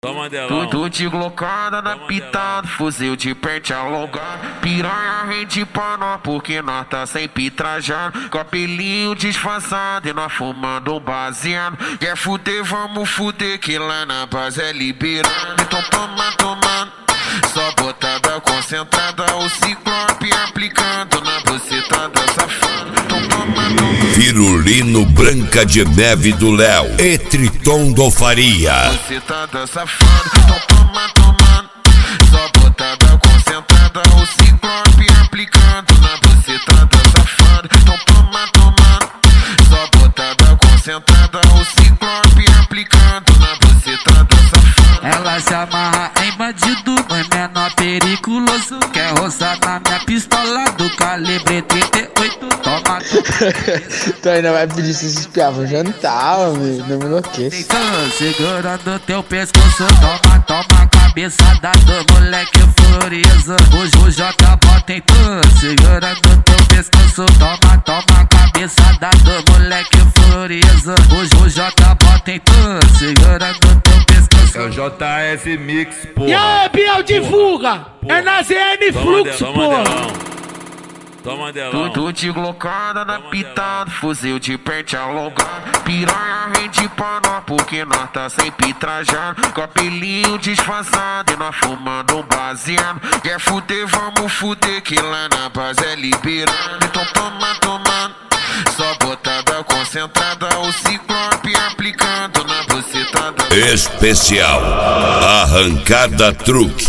Tudo de glocada na pitada, fuzil de pente alongado. Piranha rende pra nós porque nós tá sempre trajando. Com pelinho disfarçado e nós fumando um baseado. Quer fuder, vamos fuder que lá na base é liberado. Então toma, tomando, só botada concentrada. O ciclope aplicando na bucetada safada. Então toma, Firulino Branca de Neve do Léo e Triton do Faria. bucetada safada. Então toma, tomando, só botada concentrada. O ciclope aplicando na bucetada safada. Então toma, tomando, só botada concentrada. O ciclope aplicando na bucetada safada. Ela se amarra em bandido, mas menor periculoso. Quer roçar na minha pistola do calibre 38. Toma, Tu ainda vai pedir se espiar, vou jantar, homem. Não me enlouqueça. segurando teu pescoço. Toma, toma, cabeçada do moleque furioso. O J bota em tu, segurando teu pescoço. Toma, toma, cabeçada do moleque furioso. O J bota em tu, segurando teu pescoço. É o JF Mix, porra. E aí, Biel, divulga! É na ZN Fluxo, porra! Toma delão. Tudo de glocada na pitada, fuzil de pente alongado. Piranha rende pra nós porque nós tá sempre trajando. Com pelinho disfarçado e nós fumando um baseado. Quer fuder, vamos fuder que lá na base é liberado. Então toma, tomando, só botada concentrada. O ciclope aplicando na bucetada. Especial Arrancada Truque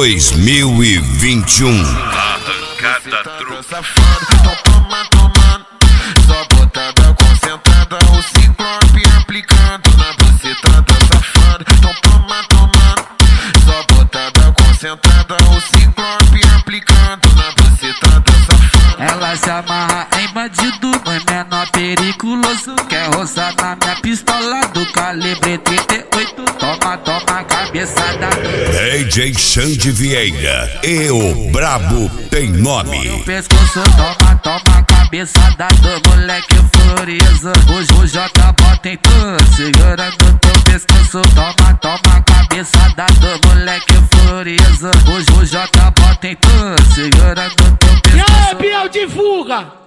2021. Arrancada Truque. Safada, então toma, tomando, só botada concentrada. O ciclope aplicando na bucetada safada. Então toma, tomando, só botada concentrada. O ciclope aplicando na bucetada safada. Ela se amarra em bandido, mas menor periculoso. Quer roçar na minha pistola do calibre 38. Toma, toma, cabeçada. DJ Xande Vieira e o Brabo tem nome. Pescoço, toma, toma, cabeçada do moleque furioso. O J bota em tu, segurando teu pescoço. Toma, toma, cabeçada do moleque furioso. O J bota em tu, segurando teu E aí, pescoço. Biel, divulga!